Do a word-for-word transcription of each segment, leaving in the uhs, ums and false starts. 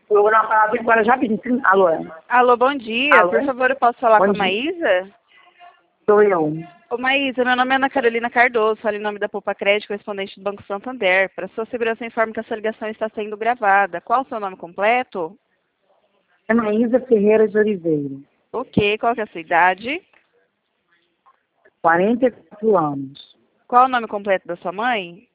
Eu vou dar uma palavra agora já pedi. Alô? Alô, bom dia. Alô? Por favor, eu posso falar Bom com a dia. Maísa? Sou eu. Ô, Maísa, meu nome é Ana Carolina Cardoso, falo em nome da Poupa Crédito, correspondente do Banco Santander. Para sua segurança, informe que essa ligação está sendo gravada. Qual o seu nome completo? É Maísa Ferreira de Oliveira. Ok. Qual que é a sua idade? quarenta e quatro anos. Qual o nome completo da sua mãe?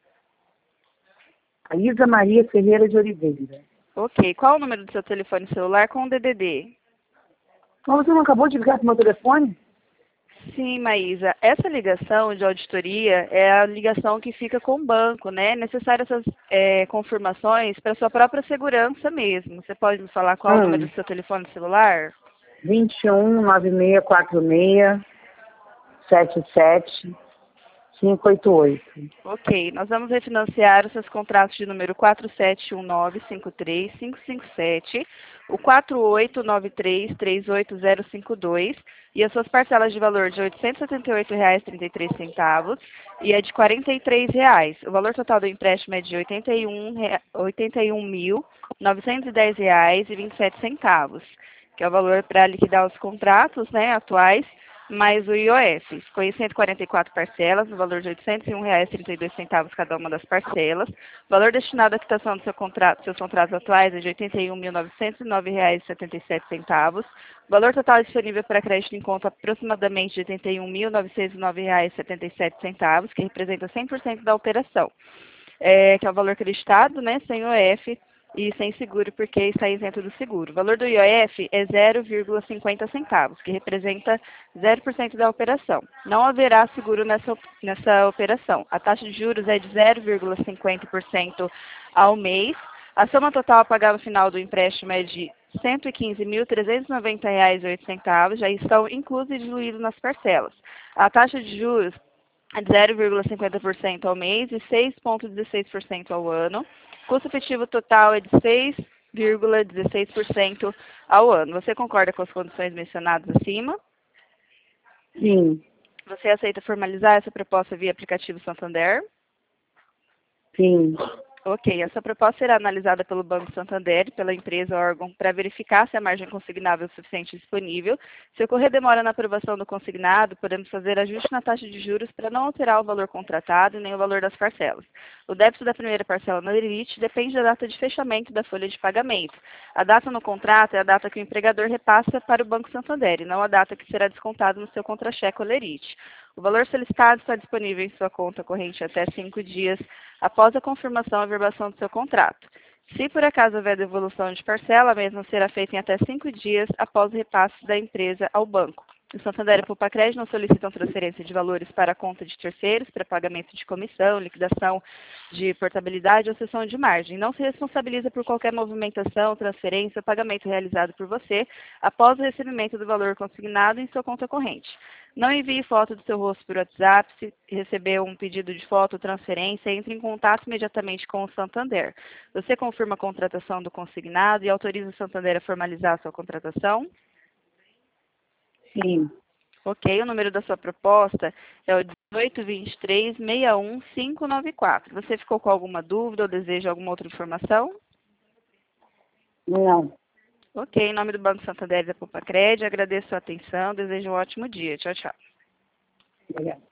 Isa Maria Ferreira de Oliveira. Ok. Qual o número do seu telefone celular com o D D D? Mas você não acabou de ligar pro meu telefone? Sim, Maísa. Essa ligação de auditoria é a ligação que fica com o banco, né? É necessário essas é, confirmações para sua própria segurança mesmo. Você pode me falar qual o número Hum. do seu telefone celular? vinte e um, nove seis quatro seis, sete sete, cinco oito oito. Ok. Nós vamos refinanciar os seus contratos de número quatro sete um nove cinco três cinco cinco sete, o quatro oito nove três três oito zero cinco dois e as suas parcelas de valor de oitocentos e setenta e oito reais e trinta e três centavos e a de quarenta e três reais. O valor total do empréstimo é de oitenta e um mil novecentos e dez reais e vinte e sete centavos, que é o valor para liquidar os contratos, né, atuais, mais o I O F. Ficou em cento e quarenta e quatro parcelas, no valor de oitocentos e um reais e trinta e dois centavos cada uma das parcelas. O valor destinado à quitação do seu contrato, seus contratos atuais é de oitenta e um mil novecentos e nove reais e setenta e sete centavos. O valor total disponível para crédito em conta aproximadamente de oitenta e um mil novecentos e nove reais e setenta e sete centavos, que representa cem por cento da operação. É, que é o valor acreditado, né, sem I O F e sem seguro, porque está isento do seguro. O valor do I O F é zero vírgula cinquenta centavos, que representa zero por cento da operação. Não haverá seguro nessa, nessa operação. A taxa de juros é de zero vírgula cinquenta por cento ao mês. A soma total a pagar no final do empréstimo é de cento e quinze mil trezentos e noventa reais e oito centavos, já estão inclusos e diluídos nas parcelas. A taxa de juros é de zero vírgula cinquenta por cento ao mês e seis vírgula dezesseis por cento ao ano. O custo efetivo total é de seis vírgula dezesseis por cento ao ano. Você concorda com as condições mencionadas acima? Sim. Você aceita formalizar essa proposta via aplicativo Santander? Sim. Ok, essa proposta será analisada pelo Banco Santander e pela empresa órgão para verificar se a margem consignável é suficiente e disponível. Se ocorrer demora na aprovação do consignado, podemos fazer ajuste na taxa de juros para não alterar o valor contratado e nem o valor das parcelas. O débito da primeira parcela no limite depende da data de fechamento da folha de pagamento. A data no contrato é a data que o empregador repassa para o Banco Santander e não a data que será descontado no seu contra-cheque ou lerite. O valor solicitado está disponível em sua conta corrente até cinco dias após a confirmação e averbação do seu contrato. Se por acaso houver devolução de parcela, a mesma será feita em até cinco dias após o repasse da empresa ao banco. O Santander e a Poupa Crédito não solicitam transferência de valores para a conta de terceiros, para pagamento de comissão, liquidação de portabilidade ou cessão de margem. Não se responsabiliza por qualquer movimentação, transferência ou pagamento realizado por você após o recebimento do valor consignado em sua conta corrente. Não envie foto do seu rosto por WhatsApp. Se receber um pedido de foto ou transferência, entre em contato imediatamente com o Santander. Você confirma a contratação do consignado e autoriza o Santander a formalizar a sua contratação? Sim. Ok, o número da sua proposta é o dezoito vinte e três, sessenta e um, quinhentos e noventa e quatro. Você ficou com alguma dúvida ou deseja alguma outra informação? Não. Ok, em nome do Banco Santander e da Poupa Crédito, agradeço a atenção, desejo um ótimo dia. Tchau, tchau. Obrigada.